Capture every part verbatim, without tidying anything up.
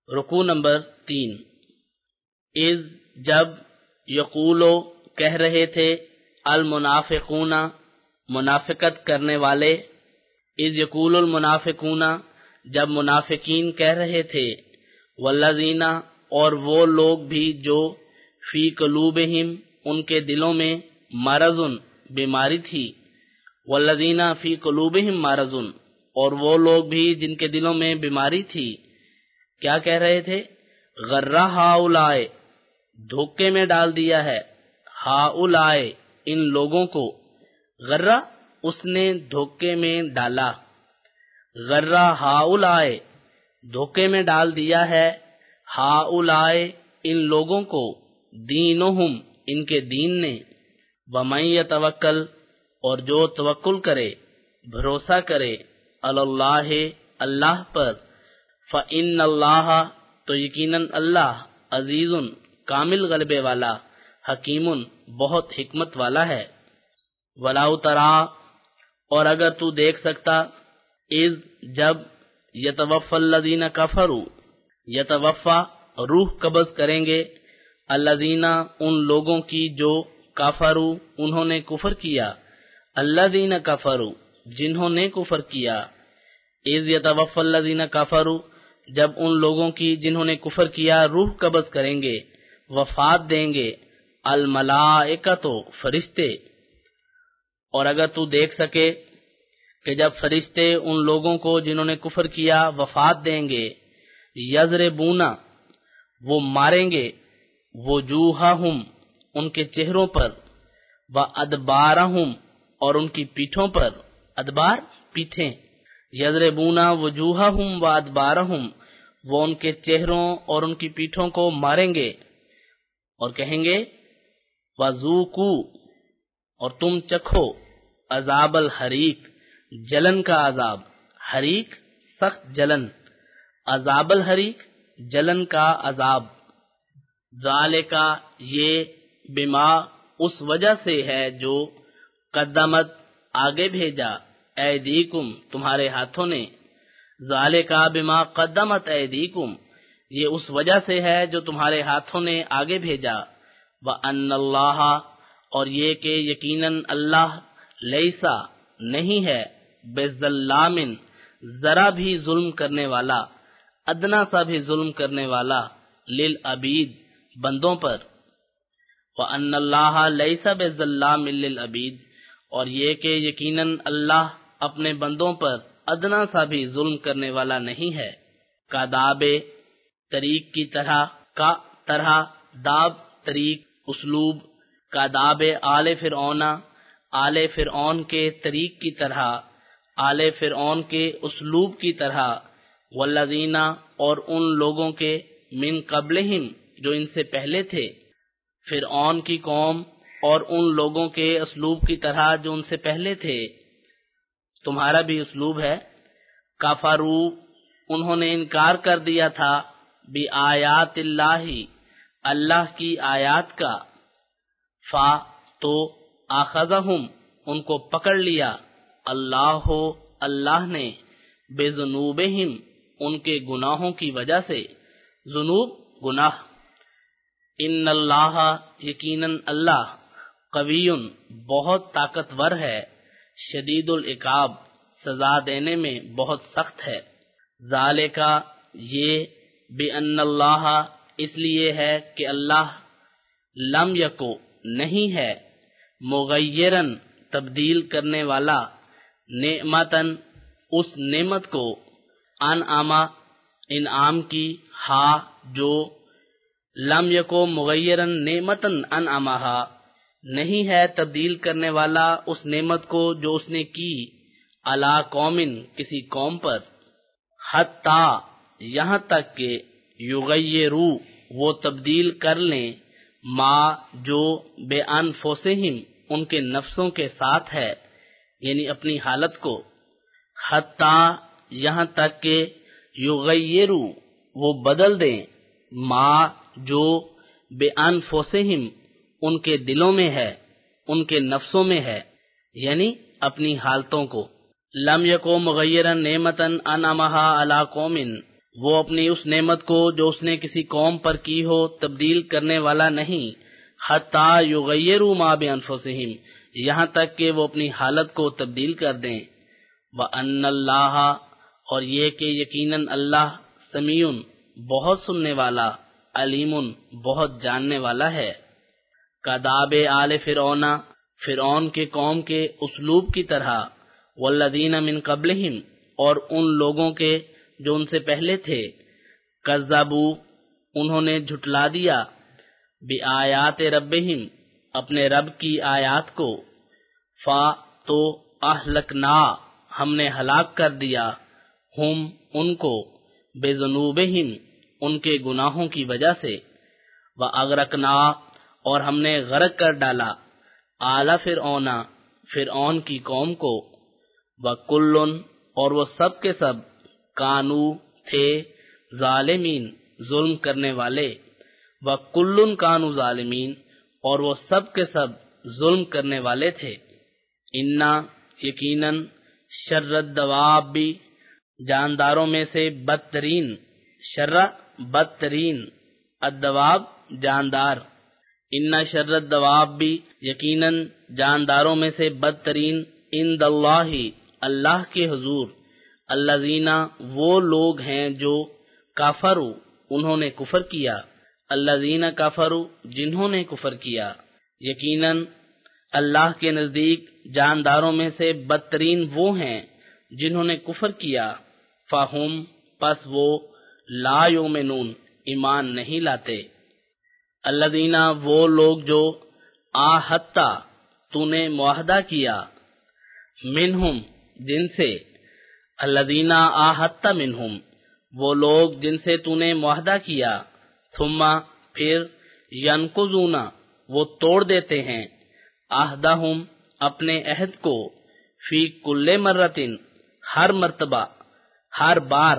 رکوع نمبر تین۔ اذ جب یقولو کہہ رہے تھے المنافقون منافقت کرنے والے، اذ یقول المنافقون جب منافقین کہہ رہے تھے، والذین اور وہ لوگ بھی جو فی قلوبہم ان کے دلوں میں مرض بیماری تھی، والذین فی قلوبہم مرض اور وہ لوگ بھی جن کے دلوں میں بیماری تھی، کیا کہہ رہے تھے؟ غرہ ہاؤلائے دھوکے میں ڈال دیا ہے، ہاؤلائے ان لوگوں کو، غرہ اس نے دھوکے میں ڈالا، غرہ ہاؤلائے دھوکے میں ڈال دیا ہے، ہاؤلائے ان لوگوں کو، دینہم ان کے دین نے، ومن یتوکل اور جو توکل کرے بھروسہ کرے، اللہ اللہ پر، فإن اللہ تو یقیناً اللہ عزیز کامل غلبے والا، حکیم بہت حکمت والا ہے۔ وَلَوْ تَرَا اور اگر تو دیکھ سکتا، اذ جب یتوفی الذین کفروا یتوفا روح قبض کریں گے، الذین ان لوگوں کی جو کفروا انہوں نے کفر کیا، الذین کفروا جنہوں نے کفر کیا، اذ یتوفی الذین کفروا جب ان لوگوں کی جنہوں نے کفر کیا روح قبض کریں گے، وفات دیں گے، الملائکۃ فرشتے۔ اور اگر تو دیکھ سکے کہ جب فرشتے ان لوگوں کو جنہوں نے کفر کیا وفات دیں گے، یضربون وہ ماریں گے، وجوہہم ان کے چہروں پر، وادبارہم اور ان کی پیٹھوں پر، ادبار پیٹھیں، یضربون وجوہہم وادبارہم وہ ان کے چہروں اور ان کی پیٹھوں کو ماریں گے اور کہیں گے وذوقوا اور تم چکھو عذاب الحریق جلن کا عذاب، حریق سخت جلن، عذاب الحریق جلن کا عذاب، ذالک یہ بما اس وجہ سے ہے جو قدمت آگے بھیجا، ایدیکم تمہارے ہاتھوں نے، ذالک بما قدمت ایدیکم یہ اس وجہ سے ہے جو تمہارے ہاتھوں نے آگے بھیجا، وان اللہ اور یہ کہ یقیناً اللہ لیسا نہیں ہے بظلام ذرا بھی ظلم کرنے والا، ادنا سا بھی ظلم کرنے والا، للعبید بندوں پر، وان اللہ لیسا بظلام للعبید اور یہ کہ یقیناً اللہ اپنے بندوں پر ادنا سا بھی ظلم کرنے والا نہیں ہے، کا داب طریق کی طرح، کا طرح، داب طریق اسلوب، کا داب آل فرعون آل فرعون کے طریق کی طرح، آل فرعون کے اسلوب کی طرح، والذین اور ان لوگوں کے من قبلہم جو ان سے پہلے تھے، فرعون کی قوم اور ان لوگوں کے اسلوب کی طرح جو ان سے پہلے تھے، تمہارا بھی اسلوب ہے، کفروا انہوں نے انکار کر دیا تھا، بآیات اللہ اللہ کی آیات کا، فا تو آخذہم ان کو پکڑ لیا، اللہ اللہ نے، بذنوبہم ان کے گناہوں کی وجہ سے، ذنوب گناہ، ان اللہ یقیناً اللہ قوی بہت طاقتور ہے، شدید العقاب سزا دینے میں بہت سخت ہے، ذالک یہ بأن اللہ اس لیے ہے کہ اللہ لم یکو نہیں ہے، مغیرن تبدیل کرنے والا، نعمتن اس نعمت کو، انعما انعام کی، ہا جو، لم یکو مغیرن نعمتن انعمہا نہیں ہے تبدیل کرنے والا اس نعمت کو جو اس نے کی، علی قومن کسی قوم پر، حتی یہاں تک کہ یغیروا وہ تبدیل کر لیں، ما جو بے انفسہم ان کے نفسوں کے ساتھ ہے، یعنی اپنی حالت کو، حتی یہاں تک کہ یغیروا وہ بدل دیں، ما جو بے انفسہم ان کے دلوں میں ہے، ان کے نفسوں میں ہے، یعنی اپنی حالتوں کو، لم یکو مغیرا نعمتا انعمہا علی قوم وہ اپنی اس نعمت کو جو اس نے کسی قوم پر کی ہو تبدیل کرنے والا نہیں، حتی یغیروا ما بانفسہم، یہاں تک کہ وہ اپنی حالت کو تبدیل کر دیں۔ وَأَنَّ اللَّهَ، اور یہ کہ یقیناً اللہ، سمیع، بہت سننے والا، علیم، بہت جاننے والا ہے۔ کداب آل فرعون، فرعون کے قوم کے اسلوب کی طرح، والذین من قبلہم، اور ان لوگوں کے جو ان سے پہلے تھے، کذبوا، انہوں نے جھٹلا دیا، بآیات ربہم، اپنے رب کی آیات کو، فا تو اہلکنا، ہم نے ہلاک کر دیا، ہم ان کو، بذنوبہم، ان کے گناہوں کی وجہ سے، واغرقنا، اور ہم نے غرق کر ڈالا، آل فرعون، فرعون کی قوم کو، وکل، اور وہ سب کے سب، کانو، تھے، ظالمین، ظلم کرنے والے، وکل کانو ظالمین، اور وہ سب کے سب ظلم کرنے والے تھے۔ انا، یقیناً، شر الدواب، جانداروں میں سے بدترین، شر بدترین، الدواب جاندار، انا شر الدواب، یقیناً جانداروں میں سے بدترین، عند اللہ، اللہ کے حضور، الذین، وہ لوگ ہیں جو کافروا، انہوں نے کفر کیا، الذین کفروا، جنہوں نے کفر کیا، یقیناً اللہ کے نزدیک جانداروں میں سے بدترین وہ ہیں جنہوں نے کفر کیا، فہم، پس وہ، لا یؤمنون، ایمان نہیں لاتے، الذین، وہ لوگ جو، آہدت، تو نے معاہدہ کیا، منہم، جن سے، الذین آہدت منہم، وہ لوگ جن سے تو نے معاہدہ کیا، ثم، پھر، ینقضون، وہ توڑ دیتے ہیں، عہدہم، اپنے عہد کو، فی کل مرتن، ہر مرتبہ، ہر بار،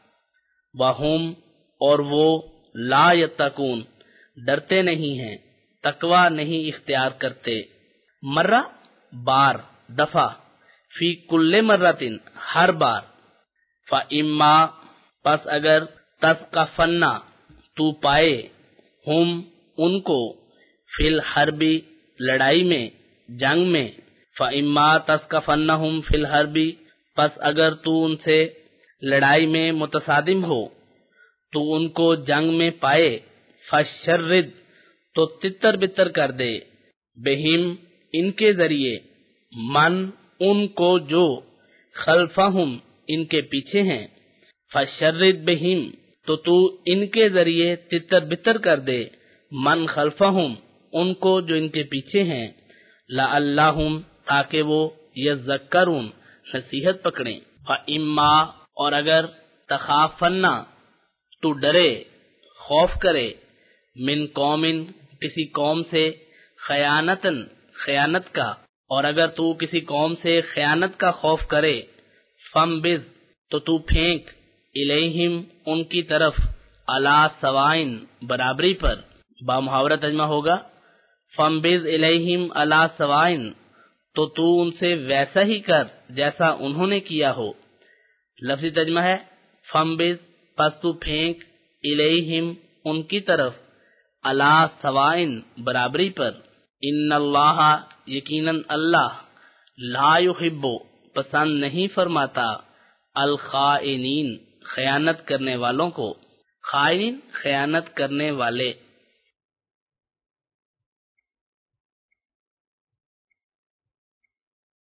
وہم، اور وہ، لا یتقون، ڈرتے نہیں ہیں، تقوی نہیں اختیار کرتے، مرہ، بار، دفعہ، فی کل مرتن، ہر بار، فَإِمَّا، پس اگر، تثقفن، تو پائے، ہم، ان کو، فی الحرب، لڑائی میں، جنگ میں، فَإِمَّا تثقفنہم فی الحرب، پس اگر تو ان سے لڑائی میں متصادم ہو، تو ان کو جنگ میں پائے، فَشَرِّدْ، تو تتر بتر کر دے، بہم، ان کے ذریعے، من، ان کو جو، خلفہم، ان کے پیچھے ہیں، فَشَرِّدْ بہم، تو تو ان کے ذریعے تتر بتر کر دے، من خلفہم، ان کو جو ان کے پیچھے ہیں، لعلہم، تاکہ وہ، یذکرون، نصیحت پکڑیں، فَإِمَّا، اور اگر، تخافن، تو ڈرے، خوف کرے، من قومن، کسی قوم سے، خیانتن، خیانت کا، اور اگر تو کسی قوم سے خیانت کا خوف کرے، فَانبِذْ، تو تو پھینک، الیہم، ان کی طرف، علی سوائن، برابری پر، با محاورہ ترجمہ ہوگا، فَانبِذْ الیہم علی سوائن، تو تو ان سے ویسا ہی کر جیسا انہوں نے کیا ہو۔ لفظی ترجمہ ہے، فَانبِذْ، پس تو پھینک، الیہم، ان کی طرف، علی سوائن، برابری پر، ان اللہ، یقیناً اللہ، لا یحب، پسند نہیں فرماتا، الخائنین، خیانت کرنے والوں کو، خائنین، خیانت کرنے والے۔